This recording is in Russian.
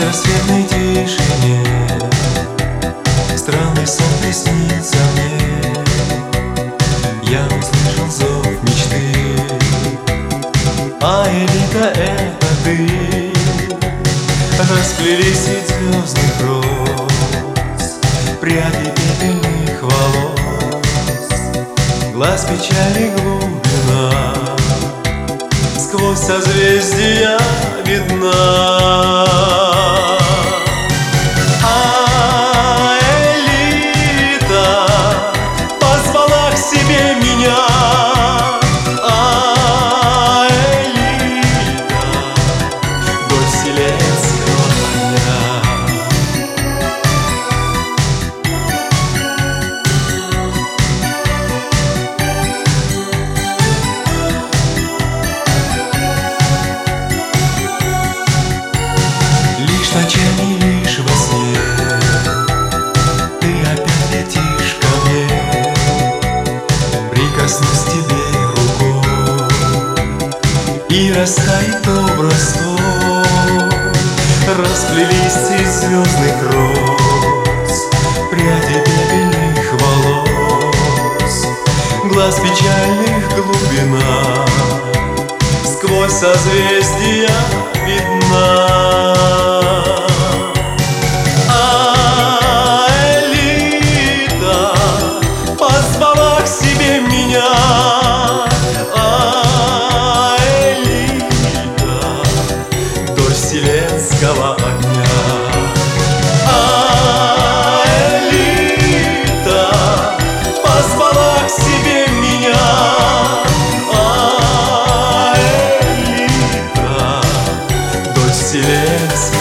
рассветной тишине странный сон приснится мне. Я услышал зов мечты, а элита — это ты. Расплелись ведь звездных роз пряди пепельных волос, глаз печали глубина сквозь созвездия видна. А элита позвала к себе меня. А элита до вселенского огня. Лишь ночами, лишь во сне ты опять летишь ко мне. Прикоснусь тебе рукой, и растает образ твой. Расплелись из звездных роз пряди пепельных волос, глаз печальных глубина сквозь созвездия видна. А элита позвала к себе меня. А элита до вселенского огня. А элита позвала к себе меня. А элита до вселенского